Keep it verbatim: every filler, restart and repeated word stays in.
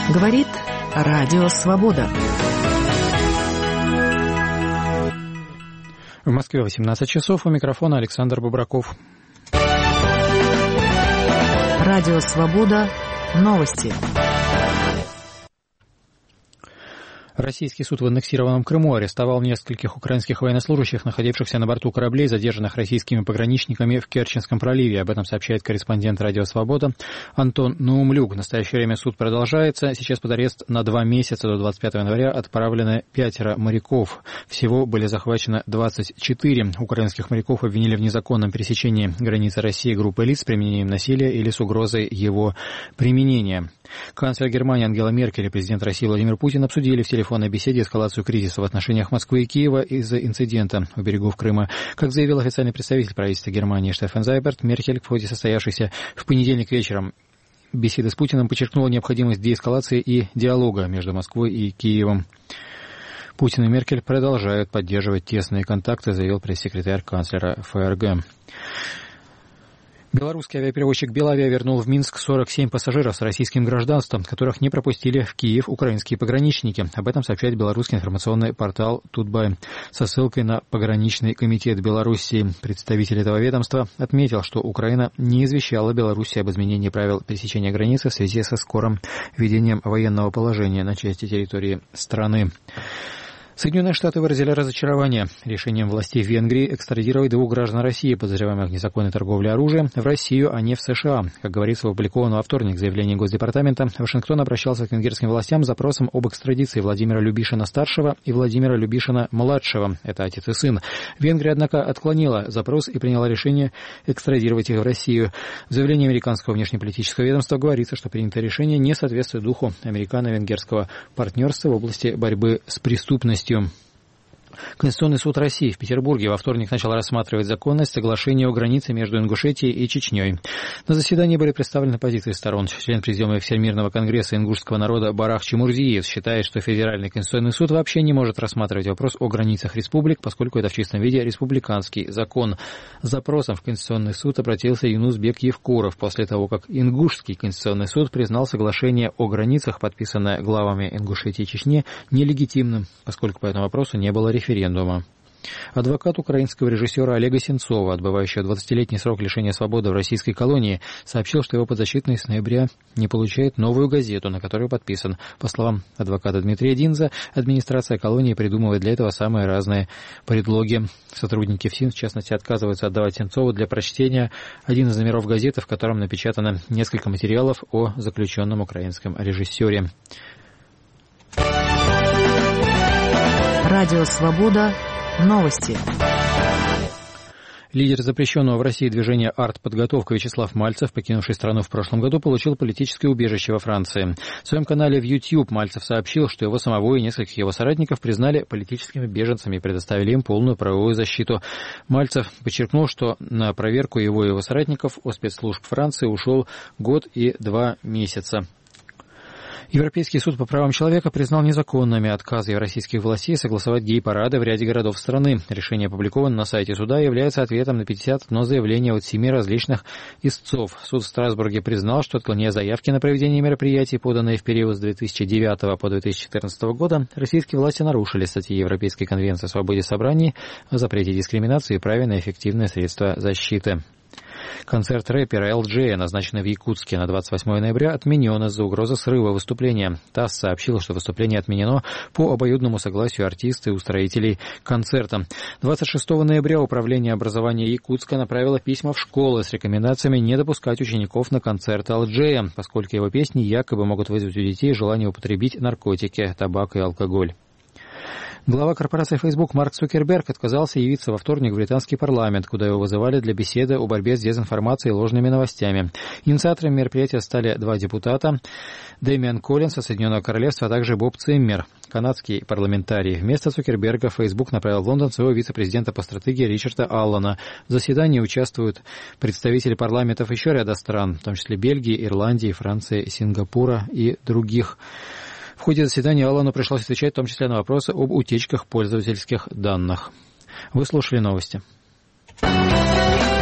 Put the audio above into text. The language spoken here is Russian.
Говорит Радио Свобода. В Москве восемнадцать часов. У микрофона Александр Бубраков. Радио Свобода. Новости. Российский суд в аннексированном Крыму арестовал нескольких украинских военнослужащих, находившихся на борту кораблей, задержанных российскими пограничниками в Керченском проливе. Об этом сообщает корреспондент «Радио Свобода» Антон Наумлюк. В настоящее время суд продолжается. Сейчас под арест на два месяца до двадцать пятого января отправлены пятеро моряков. Всего были захвачено двадцать четыре. Украинских моряков обвинили в незаконном пересечении границы России группой лиц с применением насилия или с угрозой его применения. Канцлер Германии Ангела Меркель и президент России Владимир Путин обсудили в телефонной беседе эскалацию кризиса в отношениях Москвы и Киева из-за инцидента у берегов Крыма. Как заявил официальный представитель правительства Германии Штефан Зайберт, Меркель в ходе состоявшейся в понедельник вечером беседы с Путиным подчеркнула необходимость деэскалации и диалога между Москвой и Киевом. Путин и Меркель продолжают поддерживать тесные контакты, заявил пресс-секретарь канцлера ФРГ. Белорусский авиаперевозчик «Белавиа» вернул в Минск сорок семь пассажиров с российским гражданством, которых не пропустили в Киев украинские пограничники. Об этом сообщает белорусский информационный портал «Тутбай» со ссылкой на пограничный комитет Белоруссии. Представитель этого ведомства отметил, что Украина не извещала Белоруссию об изменении правил пересечения границы в связи со скорым введением военного положения на части территории страны. Соединенные Штаты выразили разочарование решением властей Венгрии экстрадировать двух граждан России, подозреваемых в незаконной торговле оружием, в Россию, а не в США. Как говорится в опубликованном во вторник заявлении Госдепартамента, Вашингтон обращался к венгерским властям с запросом об экстрадиции Владимира Любишина-старшего и Владимира Любишина-младшего. Это отец и сын. Венгрия, однако, отклонила запрос и приняла решение экстрадировать их в Россию. В заявлении американского внешнеполитического ведомства говорится, что принятое решение не соответствует духу американо-венгерского партнерства в области борьбы с преступностью. Конституционный суд России в Петербурге во вторник начал рассматривать законность соглашения о границе между Ингушетией и Чечней. На заседании были представлены позиции сторон. Член Президиума Всемирного конгресса ингушского народа Барах Чемурзиев считает, что Федеральный конституционный суд вообще не может рассматривать вопрос о границах республик, поскольку это в чистом виде республиканский закон. С запросом в Конституционный суд обратился Юнусбек Евкуров после того, как Ингушский конституционный суд признал соглашение о границах, подписанное главами Ингушетии и Чечни, нелегитимным, поскольку по этому вопросу не было референдума. референдума. Адвокат украинского режиссера Олега Сенцова, отбывающего двадцатилетний срок лишения свободы в российской колонии, сообщил, что его подзащитный с ноября не получает новую газету, на которой подписан. По словам адвоката Дмитрия Динза, администрация колонии придумывает для этого самые разные предлоги. Сотрудники ФСИН, в частности, отказываются отдавать Сенцову для прочтения один из номеров газеты, в котором напечатано несколько материалов о заключенном украинском режиссере. Радио Свобода. Новости. Лидер запрещенного в России движения «Артподготовка» Вячеслав Мальцев, покинувший страну в прошлом году, получил политическое убежище во Франции. В своем канале в YouTube Мальцев сообщил, что его самого и нескольких его соратников признали политическими беженцами и предоставили им полную правовую защиту. Мальцев подчеркнул, что на проверку его и его соратников у спецслужб Франции ушел год и два месяца. Европейский суд по правам человека признал незаконными отказы российских властей согласовать гей-парады в ряде городов страны. Решение опубликовано на сайте суда и является ответом на пятьдесят одно заявление от семи различных истцов. Суд в Страсбурге признал, что, отклоняя заявки на проведение мероприятий, поданные в период с две тысячи девятого по две тысячи четырнадцатого года, российские власти нарушили статьи Европейской конвенции о свободе собраний, о запрете дискриминации и праве на эффективные средства защиты. Концерт рэпера эл джей, назначенный в Якутске на двадцать восьмое ноября, отменен из-за угрозы срыва выступления. ТАСС сообщил, что выступление отменено по обоюдному согласию артиста и устроителей концерта. двадцать шестого ноября Управление образования Якутска направило письма в школы с рекомендациями не допускать учеников на концерт эл джей, поскольку его песни якобы могут вызвать у детей желание употребить наркотики, табак и алкоголь. Глава корпорации Facebook Марк Цукерберг отказался явиться во вторник в британский парламент, куда его вызывали для беседы о борьбе с дезинформацией и ложными новостями. Инициаторами мероприятия стали два депутата – Дэмиан Коллинс из Соединенного Королевства, а также Боб Циммер, канадский парламентарий. Вместо Цукерберга Facebook направил в Лондон своего вице-президента по стратегии Ричарда Аллана. В заседании участвуют представители парламентов еще ряда стран, в том числе Бельгии, Ирландии, Франции, Сингапура и других. В ходе заседания Аллану пришлось отвечать в том числе на вопросы об утечках пользовательских данных. Вы слушали новости.